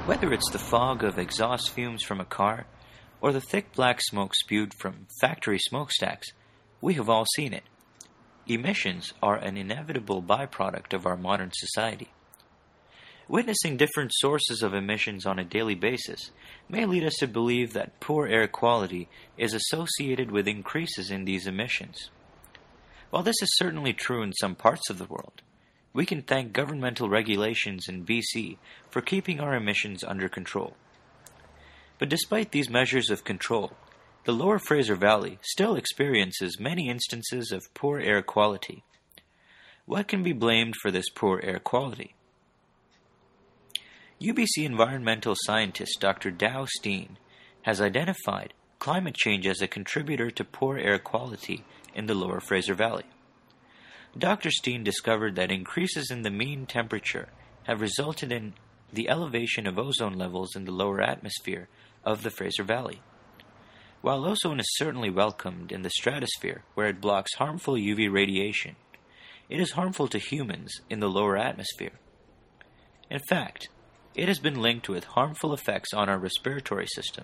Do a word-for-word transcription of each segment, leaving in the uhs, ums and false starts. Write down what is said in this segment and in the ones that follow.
Whether it's the fog of exhaust fumes from a car, or the thick black smoke spewed from factory smokestacks, we have all seen it. Emissions are an inevitable byproduct of our modern society. Witnessing different sources of emissions on a daily basis may lead us to believe that poor air quality is associated with increases in these emissions. While this is certainly true in some parts of the world, we can thank governmental regulations in B C for keeping our emissions under control. But despite these measures of control, the Lower Fraser Valley still experiences many instances of poor air quality. What can be blamed for this poor air quality? U B C environmental scientist Doctor Dow Steen has identified climate change as a contributor to poor air quality in the Lower Fraser Valley. Doctor Steen discovered that increases in the mean temperature have resulted in the elevation of ozone levels in the lower atmosphere of the Fraser Valley. While ozone is certainly welcomed in the stratosphere where it blocks harmful U V radiation, it is harmful to humans in the lower atmosphere. In fact, it has been linked with harmful effects on our respiratory system.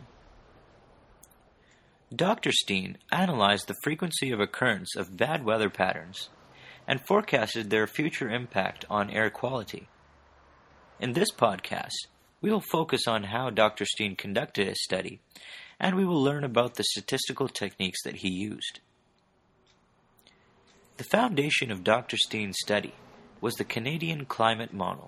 Doctor Steen analyzed the frequency of occurrence of bad weather patterns and forecasted their future impact on air quality. In this podcast, we will focus on how Doctor Steen conducted his study, and we will learn about the statistical techniques that he used. The foundation of Doctor Steen's study was the Canadian Climate Model.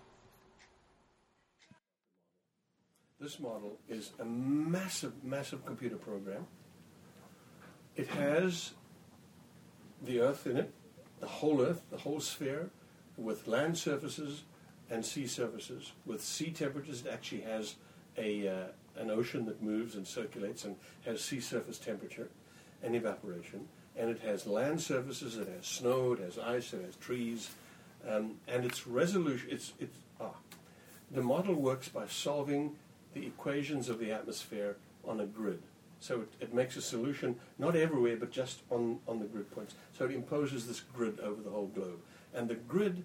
This model is a massive, massive computer program. It has the Earth in it, the whole Earth, the whole sphere, with land surfaces and sea surfaces. With sea temperatures, it actually has a uh, an ocean that moves and circulates and has sea surface temperature and evaporation. And it has land surfaces, it has snow, it has ice, it has trees, um, and its resolution, it's, it's, ah, the model works by solving the equations of the atmosphere on a grid. So it, it makes a solution, not everywhere, but just on, on the grid points. So it imposes this grid over the whole globe. And the grid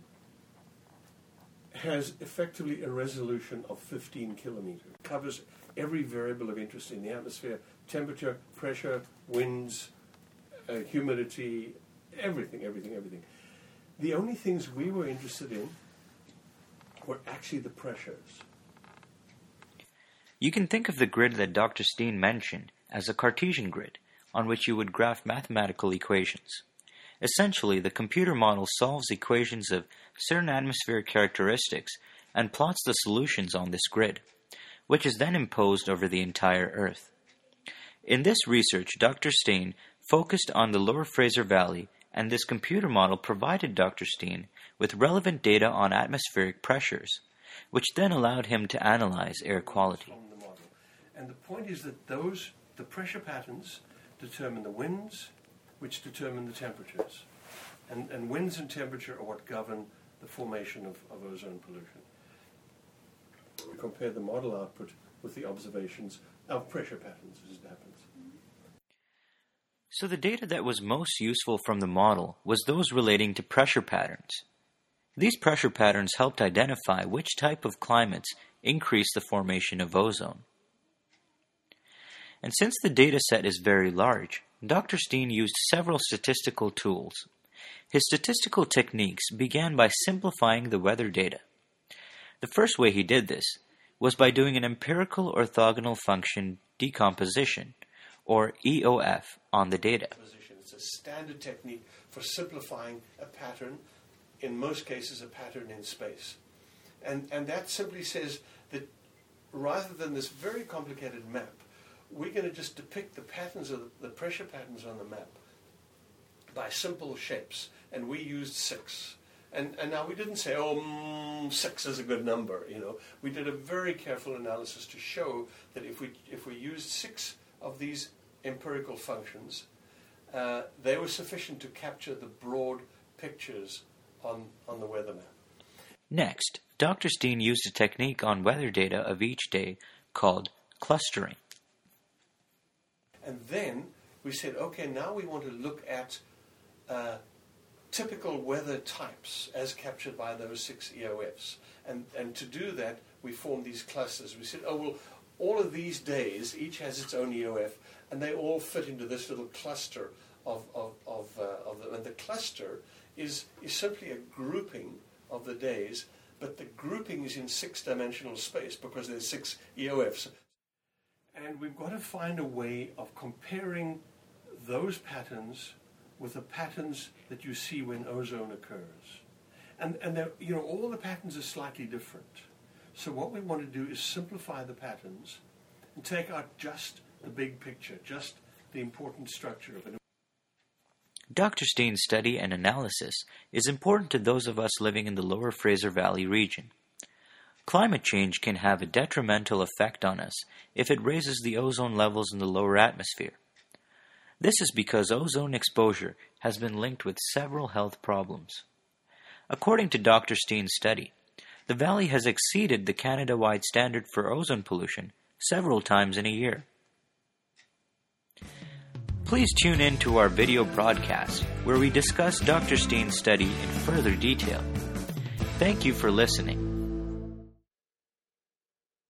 has effectively a resolution of fifteen kilometers. It covers every variable of interest in the atmosphere: temperature, pressure, winds, uh, humidity, everything, everything, everything. The only things we were interested in were actually the pressures. You can think of the grid that Doctor Steen mentioned as a Cartesian grid on which you would graph mathematical equations. Essentially, the computer model solves equations of certain atmospheric characteristics and plots the solutions on this grid, which is then imposed over the entire Earth. In this research, Doctor Steen focused on the Lower Fraser Valley, and this computer model provided Doctor Steen with relevant data on atmospheric pressures, which then allowed him to analyze air quality. And the point is that those, the pressure patterns determine the winds, which determine the temperatures. And, and winds and temperature are what govern the formation of, of ozone pollution. We compare the model output with the observations of pressure patterns as it happens. So the data that was most useful from the model was those relating to pressure patterns. These pressure patterns helped identify which type of climates increase the formation of ozone. And since the data set is very large, Doctor Steen used several statistical tools. His statistical techniques began by simplifying the weather data. The first way he did this was by doing an empirical orthogonal function decomposition, or E O F, on the data. It's a standard technique for simplifying a pattern, in most cases a pattern in space. And, and that simply says that rather than this very complicated map, we're going to just depict the patterns of the, the pressure patterns on the map by simple shapes. And we used six. And, and now we didn't say, oh, mm, six is a good number, you know. We did a very careful analysis to show that if we if we used six of these empirical functions, uh, they were sufficient to capture the broad pictures on, on the weather map. Next, Doctor Steen used a technique on weather data of each day called clustering. And then we said, okay, now we want to look at uh, typical weather types as captured by those six E O Fs. And, and to do that, we formed these clusters. We said, oh, well, all of these days, each has its own E O F, and they all fit into this little cluster of, of, of, uh, of the, and the cluster is, is simply a grouping of the days, but the grouping is in six-dimensional space because there's six E O Fs. And we've got to find a way of comparing those patterns with the patterns that you see when ozone occurs. And, and you know, all the patterns are slightly different. So what we want to do is simplify the patterns and take out just the big picture, just the important structure of it. Doctor Steen's study and analysis is important to those of us living in the lower Fraser Valley region. Climate change can have a detrimental effect on us if it raises the ozone levels in the lower atmosphere. This is because ozone exposure has been linked with several health problems. According to Doctor Steen's study, the valley has exceeded the Canada-wide standard for ozone pollution several times in a year. Please tune in to our video broadcast where we discuss Doctor Steen's study in further detail. Thank you for listening.